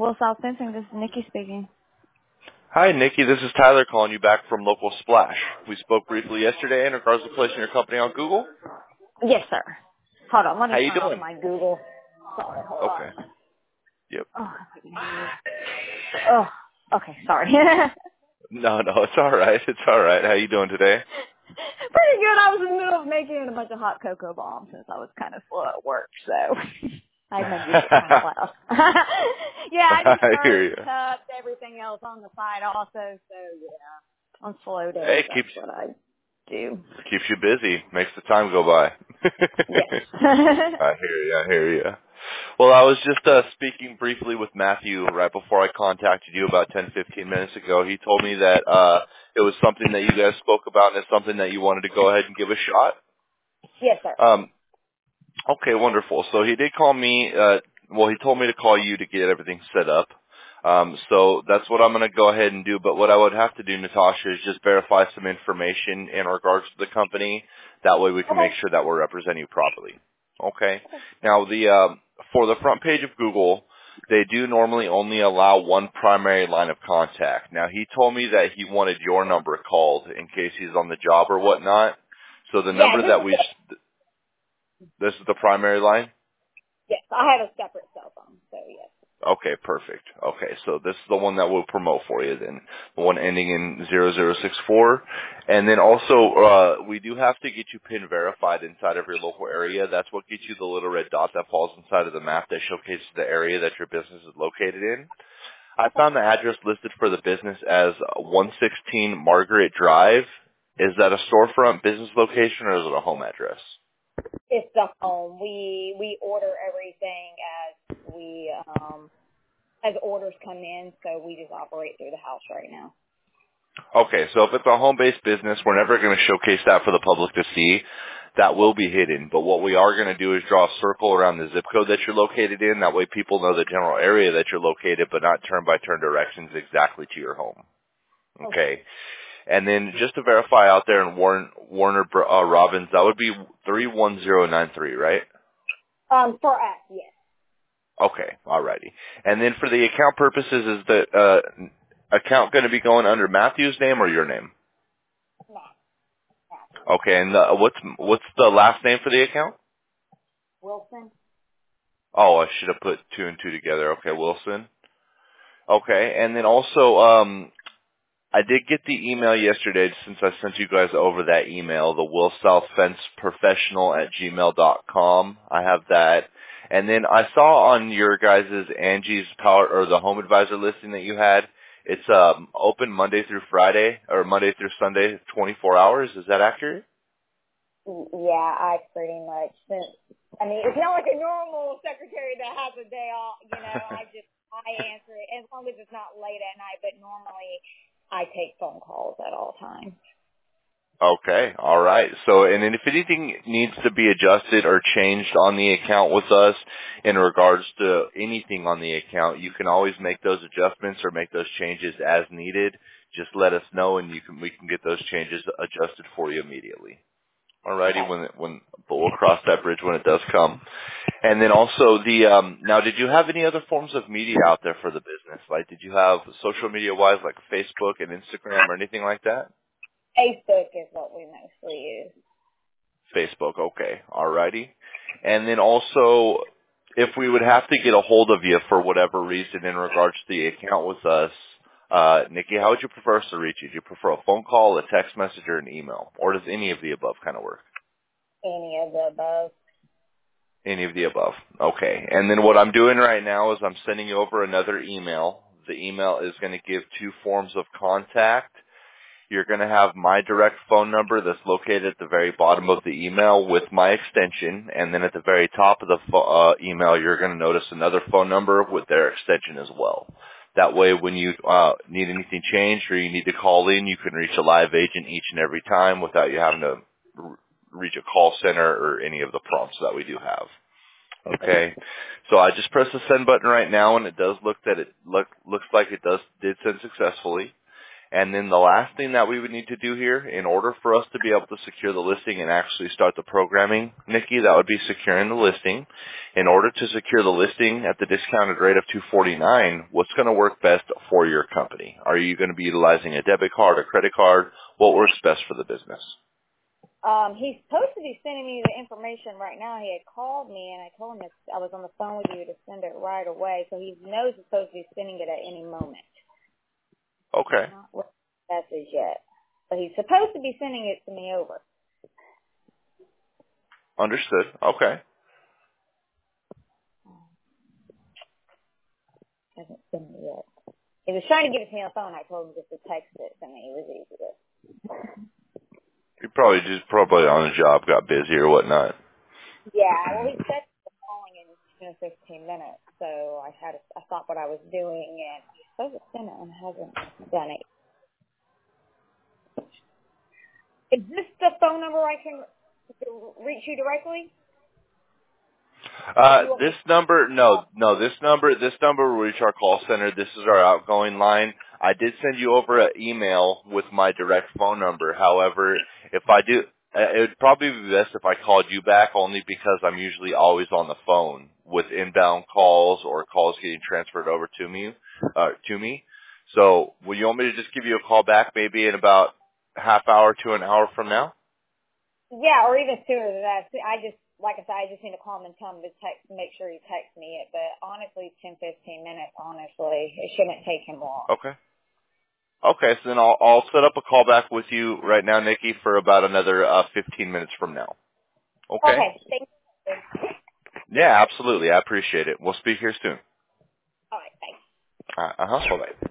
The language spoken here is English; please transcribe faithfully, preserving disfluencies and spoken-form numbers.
Will South Fencing, this is Nikki speaking. Hi, Nikki. This is Tyler calling you back from Local Splash. We spoke briefly yesterday in regards to placing your company on Google. Yes, sir. Hold on, let me How you turn off doing? my Google. Sorry, hold Okay. on. Yep. Oh, oh okay, sorry. No, no, it's all right. It's all right. How you doing today? Pretty good. I was in the middle of making a bunch of hot cocoa bombs since I was kind of slow at work, so I had my music kind of loud. Yeah, I do I hear skirts, you. cups, everything else on the side also, so yeah. On slow days, Hey, that's keeps what I do. keeps you busy. Makes the time go by. Yes. I hear you. I hear you. Well, I was just uh, speaking briefly with Matthew right before I contacted you about ten, fifteen minutes ago. He told me that uh, it was something that you guys spoke about and it's something that you wanted to go ahead and give a shot. Yes, sir. Um, okay, wonderful. So he did call me. Uh, well, he told me to call you to get everything set up. Um, so that's what I'm going to go ahead and do. But what I would have to do, Natasha, is just verify some information in regards to the company. That way we can Okay. make sure that we're representing you properly. Okay. Now, the um, for the front page of Google, they do normally only allow one primary line of contact. Now, he told me that he wanted your number called in case he's on the job or whatnot. So the Yeah, number this that is we, this is the primary line? yes. I have a separate cell phone, so yes. Okay, perfect. Okay, so this is the one that we'll promote for you then, the one ending in zero zero six four. And then also, uh, we do have to get you PIN verified inside of your local area. That's what gets you the little red dot that falls inside of the map that showcases the area that your business is located in. I found the address listed for the business as one sixteen Margaret Drive. Is that a storefront business location or is it a home address? It's the home. We we order everything as we um as orders come in, so we just operate through the house right now. Okay, so if it's a home-based business, we're never going to showcase that for the public to see. That will be hidden. But what we are going to do is draw a circle around the zip code that you're located in. That way people know the general area that you're located, but not turn-by-turn directions exactly to your home. Okay. And then just to verify out there in Warren, Warner uh, Robins, that would be three one zero nine three, right? Um, for us, yes. Okay, alrighty. And then for the account purposes, is the uh, account going to be going under Matthew's name or your name? No, no. Okay, and uh, what's what's the last name for the account? Wilson. Oh, I should have put two and two together. Okay, Wilson. Okay, and then also, um, I did get the email yesterday since I sent you guys over that email, the Will South Fence Professional at gmail dot com. I have that. And then I saw on your guys' Angie's Power, or the Home Advisor listing that you had, it's um, open Monday through Friday, or Monday through Sunday, twenty-four hours. Is that accurate? Yeah, I pretty much. Since, I mean, it's not like a normal secretary that has a day off. You know, I just I answer it as long as it's not late at night. But normally, I take phone calls at all times. Okay, all right. So, and then if anything needs to be adjusted or changed on the account with us in regards to anything on the account, you can always make those adjustments or make those changes as needed. Just let us know, and you can we can get those changes adjusted for you immediately. All righty, Okay. when it, when but we'll cross that bridge when it does come. And then also the um now, did you have any other forms of media out there for the business? Like, did you have social media wise, like Facebook and Instagram or anything like that? Facebook is what we mostly use. Facebook, okay, alrighty. And then also, if we would have to get a hold of you for whatever reason in regards to the account with us, uh, Nikki, how would you prefer us to reach you? Do you prefer a phone call, a text message, or an email? Or does any of the above kind of work? Any of the above. Any of the above. Okay. And then what I'm doing right now is I'm sending you over another email. The email is going to give two forms of contact. You're going to have my direct phone number that's located at the very bottom of the email with my extension. And then at the very top of the pho- uh, email, you're going to notice another phone number with their extension as well. That way, when you uh, need anything changed or you need to call in, you can reach a live agent each and every time without you having to r- reach a call center or any of the prompts that we do have. Okay, so I just pressed the send button right now, and it does look that it look, looks like it does did send successfully. And then the last thing that we would need to do here, in order for us to be able to secure the listing and actually start the programming, Nikki, that would be securing the listing. In order to secure the listing at the discounted rate of two forty-nine, what's going to work best for your company? Are you going to be utilizing a debit card, a credit card? What works best for the business? Um, he's supposed to be sending me the information right now. He had called me, and I told him that I was on the phone with you to send it right away. So he knows he's supposed to be sending it at any moment. Okay. Not with the message yet. But he's supposed to be sending it to me over. Understood. Okay. Hasn't sent it yet. He was trying to give it to me on the phone. I told him just to text it to me. It was easier. You probably just probably on the job, got busy or whatnot. Yeah, well, he said he was calling in you know, fifteen minutes, so I had I thought what I was doing, and he's supposed to send it and hasn't done it. Is this the phone number I can reach you directly? Uh, this number, no, no, this number, this number will reach our call center. This is our outgoing line. I did send you over an email with my direct phone number. However, if I do, it would probably be best if I called you back only because I'm usually always on the phone with inbound calls or calls getting transferred over to me, uh, to me. So will you want me to just give you a call back maybe in about a half hour to an hour from now? Yeah, or even sooner than that. I just, like I said, I just need to call him and tell him to text, make sure he texts me it. But honestly, ten, fifteen minutes, honestly. It shouldn't take him long. Okay. Okay, so then I'll, I'll set up a call back with you right now, Nikki, for about another uh, fifteen minutes from now. Okay? Okay, thank you. Yeah, absolutely. I appreciate it. We'll speak here soon. All right, thanks. Uh, uh-huh. Bye-bye.